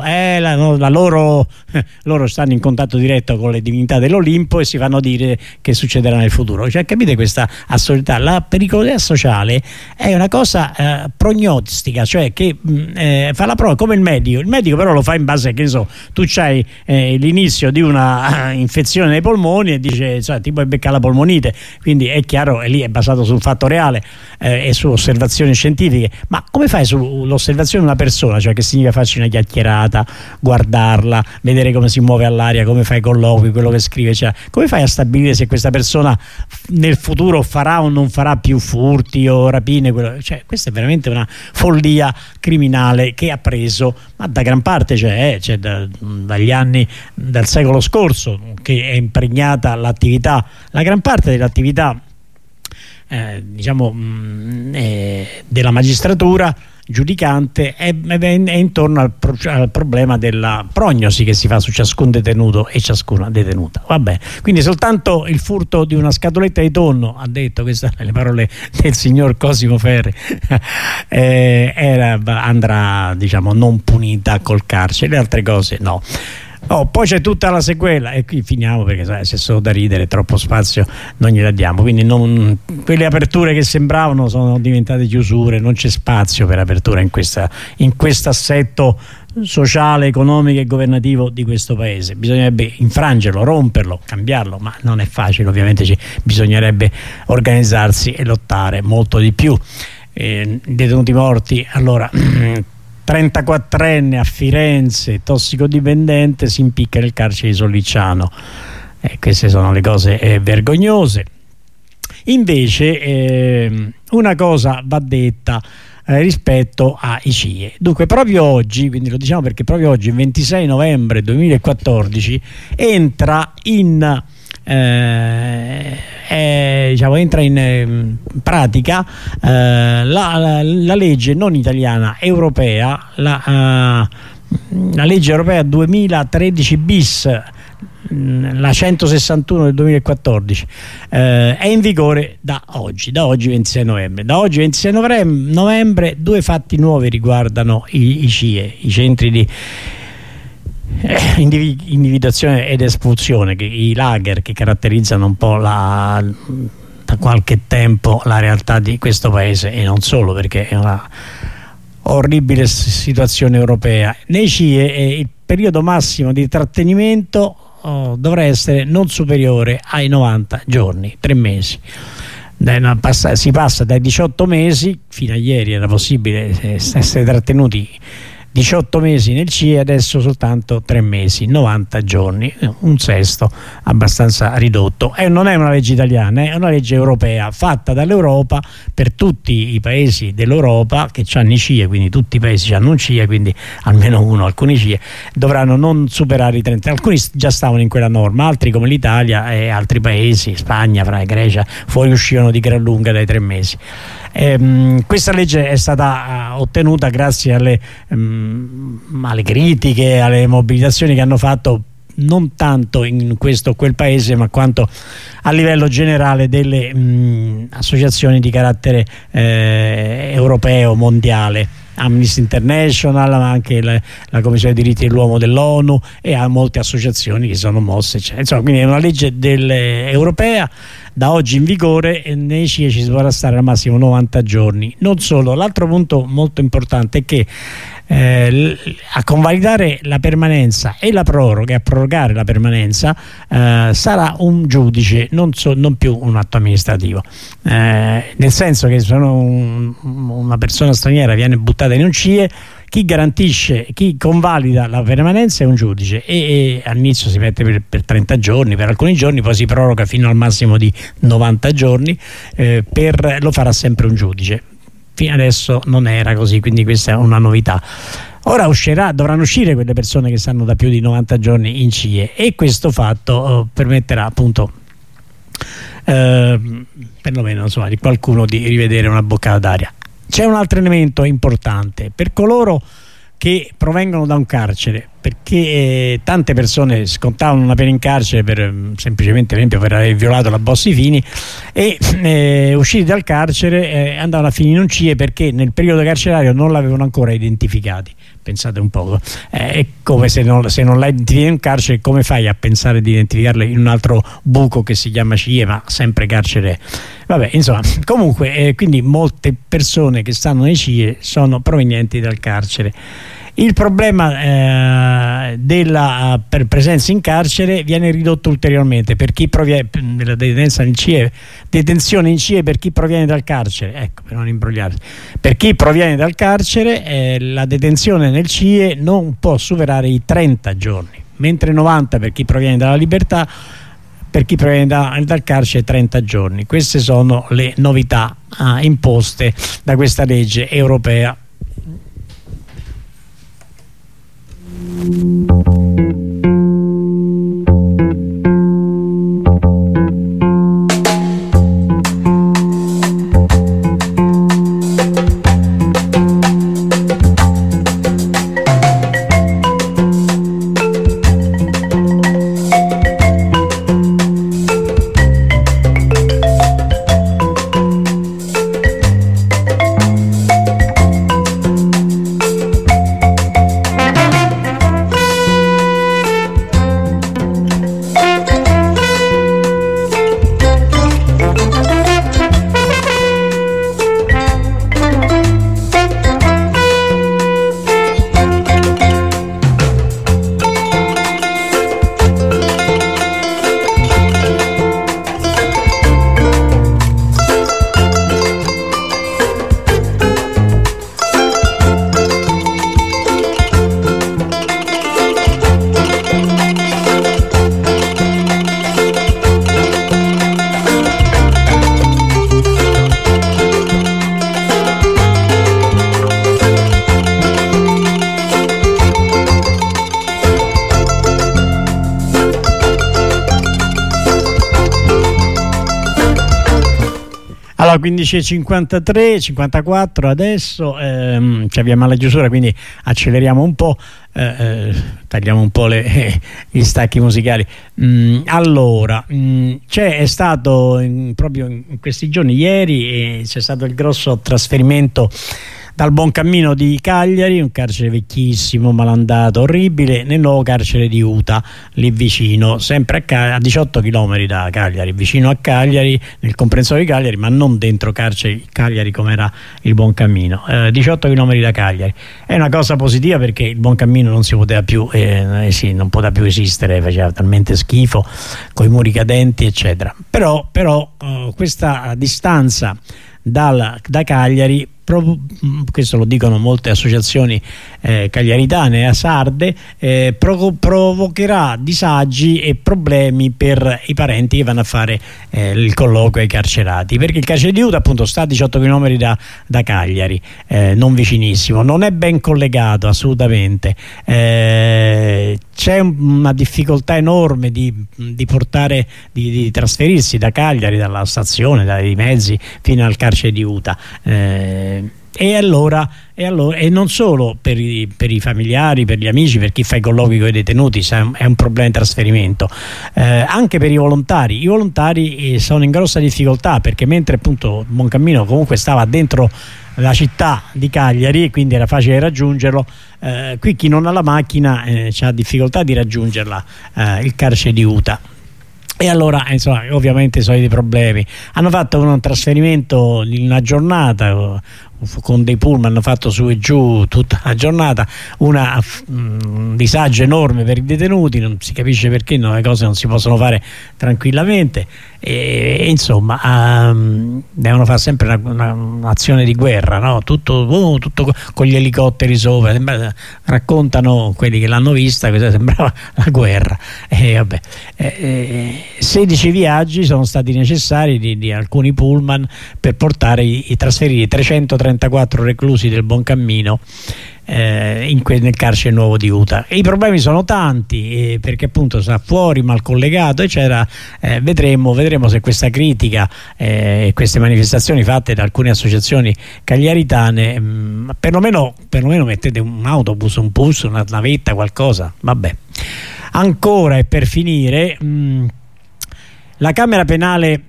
Loro stanno in contatto diretto con le divinità dell'Olimpo e si fanno dire che succederà nel futuro. Cioè, capite questa assurdità? La pericolosità sociale è una cosa prognostica, cioè che fa la prova come il medico però lo fa in base a, che ne so, tu c'hai l'inizio di una infezione nei polmoni e dice, cioè, ti puoi beccare la polmonite, quindi è chiaro, e lì è basato sul fatto reale e su osservazioni scientifiche. Ma come fai sull'osservazione di una persona, cioè che significa farci una chiacchierata, guardarla, vedere come si muove all'aria, come fa i colloqui, quello che scrive, cioè, come fai a stabilire se questa persona nel futuro farà o non farà più furti o rapine? Cioè, questa è veramente una follia criminale che ha preso, ma da gran parte, cioè dagli anni del secolo scorso che è impregnata l'attività, la gran parte dell'attività diciamo della magistratura giudicante è intorno al problema della prognosi che si fa su ciascun detenuto e ciascuna detenuta. Vabbè, quindi soltanto il furto di una scatoletta di tonno, ha detto, queste le parole del signor Cosimo Ferri, andrà, diciamo, non punita col carcere, le altre cose no. Poi c'è tutta la sequela e qui finiamo, perché sai, se solo da ridere, troppo spazio non gliela diamo, quindi quelle aperture che sembravano sono diventate chiusure, non c'è spazio per apertura in questo assetto sociale, economico e governativo di questo paese. Bisognerebbe infrangerlo, romperlo, cambiarlo, ma non è facile, ovviamente bisognerebbe organizzarsi e lottare molto di più. Detenuti morti, allora 34enne a Firenze, tossicodipendente, si impicca nel carcere di Sollicciano. Queste sono le cose vergognose. Invece una cosa va detta rispetto ai CIE. Dunque proprio oggi, quindi lo diciamo perché proprio oggi, il 26 novembre 2014, entra in pratica la legge non italiana, europea, la legge europea 2013 bis, la 161 del 2014, è in vigore da oggi 26 novembre. Da oggi 26 novembre due fatti nuovi riguardano i CIE, i centri di individuazione ed espulsione, i lager che caratterizzano un po' da qualche tempo la realtà di questo paese, e non solo, perché è una orribile situazione europea. Nei CIE il periodo massimo di trattenimento dovrà essere non superiore ai 90 giorni, 3 mesi. Si passa dai 18 mesi, fino a ieri era possibile essere trattenuti 18 mesi nel CIE, adesso soltanto 3 mesi, 90 giorni, un sesto abbastanza ridotto. E non è una legge italiana, è una legge europea fatta dall'Europa per tutti i paesi dell'Europa che hanno i CIE, quindi tutti i paesi hanno un CIE, quindi almeno uno, alcuni CIE dovranno non superare i 30. Alcuni già stavano in quella norma, altri come l'Italia e altri paesi, Spagna, Grecia, fuoriuscivano di gran lunga dai 3 mesi. Questa legge è stata ottenuta grazie alle critiche, alle mobilitazioni che hanno fatto non tanto in questo o quel paese, ma quanto a livello generale delle associazioni di carattere europeo, mondiale. Amnesty International, ma anche la Commissione dei diritti dell'uomo dell'ONU, e a molte associazioni che sono mosse, eccetera. Insomma, quindi è una legge europea da oggi in vigore, e nei CIE ci si dovrà stare al massimo 90 giorni. Non solo, l'altro punto molto importante è che a convalidare la permanenza e la proroga, a prorogare la permanenza, sarà un giudice, non più un atto amministrativo, nel senso che se una persona straniera viene buttata in un CIE, chi garantisce, chi convalida la permanenza è un giudice e all'inizio si mette per 30 giorni, per alcuni giorni, poi si proroga fino al massimo di 90 giorni, lo farà sempre un giudice. Fino adesso non era così, quindi questa è una novità. Ora dovranno uscire quelle persone che stanno da più di 90 giorni in CIE, e questo fatto permetterà appunto perlomeno insomma, di qualcuno di rivedere una boccata d'aria. C'è un altro elemento importante per coloro che provengono da un carcere, perché tante persone scontavano una pena in carcere semplicemente, per esempio, per aver violato la Bossi-Fini, e usciti dal carcere andavano a finire in un CIE perché nel periodo carcerario non l'avevano ancora identificati. Pensate un poco, è come se non l'hai identificato in carcere, come fai a pensare di identificarlo in un altro buco che si chiama CIE, ma sempre carcere? Vabbè, insomma, comunque quindi molte persone che stanno nei CIE sono provenienti dal carcere. Il problema della presenza in carcere viene ridotto ulteriormente per chi proviene della detenzione in CIE per chi proviene dal carcere. Ecco, per non imbrogliarsi, per chi proviene dal carcere la detenzione nel CIE non può superare i 30 giorni, mentre 90 per chi proviene dalla libertà, per chi proviene dal carcere 30 giorni. Queste sono le novità imposte da questa legge europea. Allora 15:53, 54 adesso, ci abbiamo alla chiusura, quindi acceleriamo un po', tagliamo un po' gli stacchi musicali. Allora, è stato proprio in questi giorni, ieri, c'è stato il grosso trasferimento dal Buoncammino di Cagliari, un carcere vecchissimo, malandato, orribile, nel nuovo carcere di Uta, lì vicino, sempre a 18 km da Cagliari, vicino a Cagliari, nel comprensorio di Cagliari, ma non dentro Cagliari come era il Buoncammino, 18 km da Cagliari. È una cosa positiva perché il Buoncammino non si poteva più, non poteva più esistere, faceva talmente schifo, con i muri cadenti, eccetera. Però questa distanza da Cagliari, questo lo dicono molte associazioni cagliaritane e sarde, provocherà disagi e problemi per i parenti che vanno a fare il colloquio ai carcerati, perché il carcere di Uta appunto sta a 18 km da Cagliari, non vicinissimo, non è ben collegato assolutamente, c'è una difficoltà enorme di trasferirsi da Cagliari, dalla stazione, dai mezzi fino al carcere di Uta. E non solo per i familiari, per gli amici, per chi fa i colloqui con i detenuti è un problema di trasferimento, anche per i volontari sono in grossa difficoltà, perché mentre appunto Buoncammino comunque stava dentro la città di Cagliari, quindi era facile raggiungerlo, qui chi non ha la macchina ha difficoltà di raggiungerla, il carcere di Uta. E allora, insomma, ovviamente sono dei problemi. Hanno fatto un trasferimento in una giornata con dei pullman, hanno fatto su e giù tutta la giornata, un disagio enorme per i detenuti, non si capisce perché le cose non si possono fare tranquillamente. insomma devono fare sempre un'azione di guerra, no? Tutto con gli elicotteri sopra, raccontano quelli che l'hanno vista, questa sembrava la guerra. 16 viaggi sono stati necessari di alcuni pullman per trasferire 334 reclusi del Buoncammino nel carcere nuovo di Uta. I problemi sono tanti, perché appunto sta fuori, mal collegato, eccetera. Vedremo se questa critica e queste manifestazioni fatte da alcune associazioni cagliaritane perlomeno mettete un autobus, un bus, una navetta, qualcosa. Vabbè. Ancora, e per finire, la Camera Penale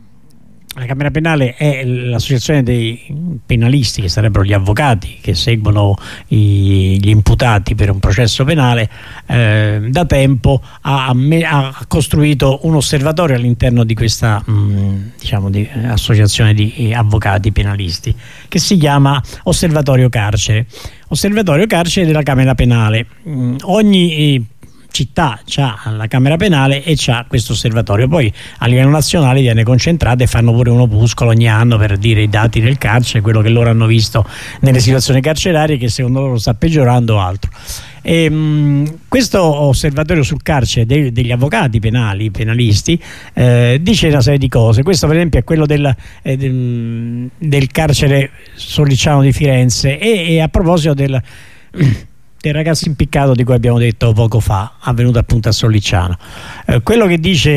è l'associazione dei penalisti, che sarebbero gli avvocati che seguono gli imputati per un processo penale. Da tempo ha costruito un osservatorio all'interno di questa associazione di avvocati penalisti, che si chiama Osservatorio Carcere della Camera Penale. Ogni città c'ha la Camera Penale e c'ha questo osservatorio, poi a livello nazionale viene concentrato e fanno pure un opuscolo ogni anno per dire i dati del carcere, quello che loro hanno visto nelle situazioni carcerarie, che secondo loro sta peggiorando o altro. Questo osservatorio sul carcere degli avvocati penalisti dice una serie di cose. Questo per esempio è quello del carcere Sollicciano di Firenze, e a proposito del ragazzo impiccato di cui abbiamo detto poco fa, avvenuto appunto a Sollicciano. Quello che dice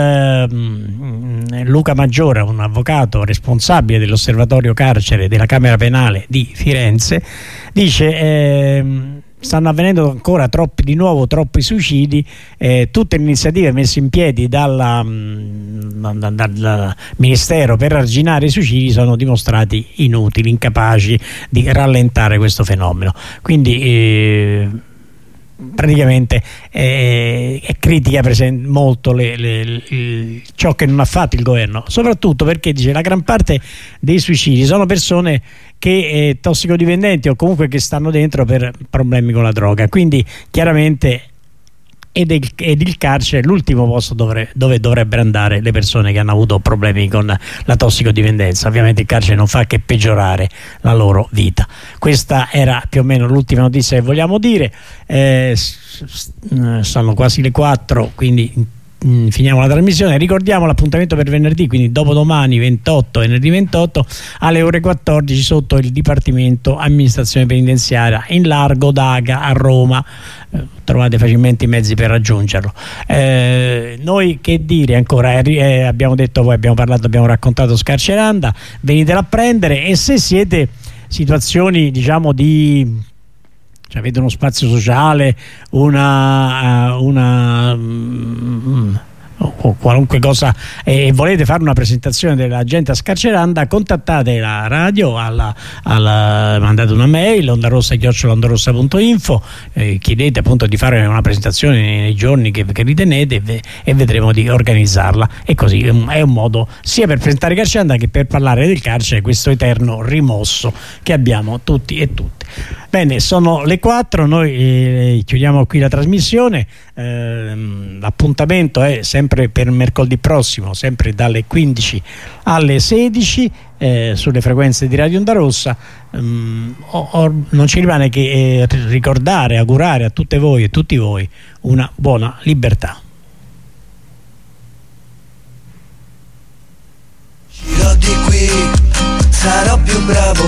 Luca Maggiore, un avvocato responsabile dell'osservatorio carcere della Camera Penale di Firenze, dice stanno avvenendo ancora troppi suicidi. Tutte le iniziative messe in piedi dal Ministero per arginare i suicidi sono dimostrati inutili, incapaci di rallentare questo fenomeno. Quindi praticamente critica molto ciò che non ha fatto il governo, soprattutto perché dice la gran parte dei suicidi sono persone che tossicodipendenti o comunque che stanno dentro per problemi con la droga, quindi chiaramente ed il carcere è l'ultimo posto dove dovrebbero andare le persone che hanno avuto problemi con la tossicodipendenza. Ovviamente il carcere non fa che peggiorare la loro vita. Questa era più o meno l'ultima notizia che vogliamo dire. Sono quasi le 4, quindi finiamo la trasmissione. Ricordiamo l'appuntamento per venerdì, quindi dopodomani venerdì 28 alle ore 14 sotto il Dipartimento Amministrazione Penitenziaria in Largo d'Aga a Roma. Trovate facilmente i mezzi per raggiungerlo. Noi che dire ancora, abbiamo detto, poi abbiamo raccontato Scarceranda, venitela a prendere, e se siete situazioni avete uno spazio sociale, o qualunque cosa, e volete fare una presentazione della gente a Scarceranda, contattate la radio, mandate una mail ondarossa@ondarossa.info, chiedete appunto di fare una presentazione nei giorni che ritenete, e vedremo di organizzarla. E così è un modo sia per presentare Scarceranda che per parlare del carcere, questo eterno rimosso che abbiamo tutti e tutte. Bene, sono le 4, noi chiudiamo qui la trasmissione. L'appuntamento è sempre per mercoledì prossimo, sempre dalle 15 alle 16 sulle frequenze di Radio Onda Rossa. Non ci rimane che ricordare, augurare a tutte voi e tutti voi una buona libertà. Uscirò di qui, sarò più bravo.